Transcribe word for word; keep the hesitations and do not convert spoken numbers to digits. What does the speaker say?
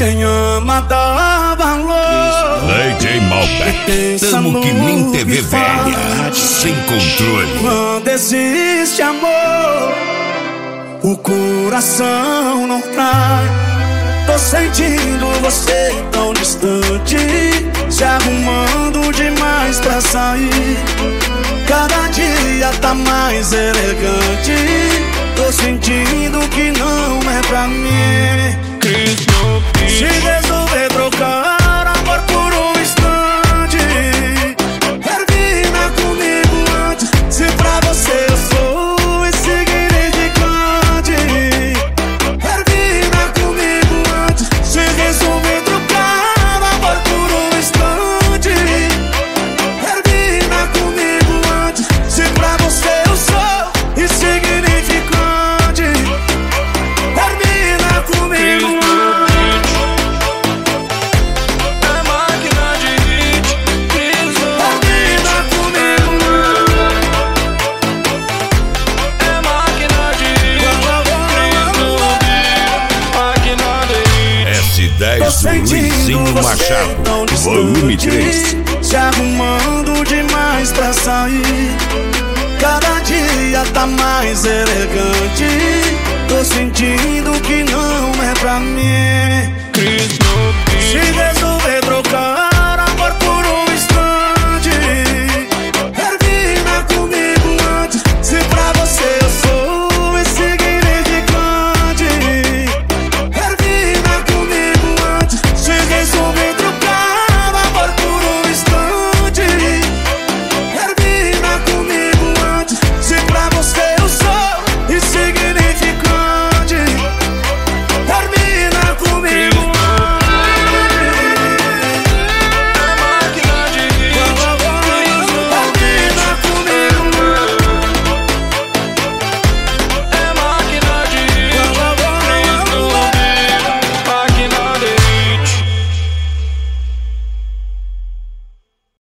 Quem ama dá valor. D J Malbec, tamo que nem T V velha, sem controle. Quando existe amor, o coração não trai. Tô sentindo você tão distante, se arrumando demais pra sair. Cada dia tá mais elegante, tô sentindo que não é pra mim. Se resolver trocar amor por um instante, termina comigo antes. Se pra você eu sou insignificante, termina comigo antes. Se resolver trocar amor por um instante, termina comigo antes. Se pra você eu sou insignificante, termina comigo antes. dez do Luizinho Machado, volume três. Se arrumando demais pra sair. Cada dia tá mais elegante, tô sentindo que não é pra mim.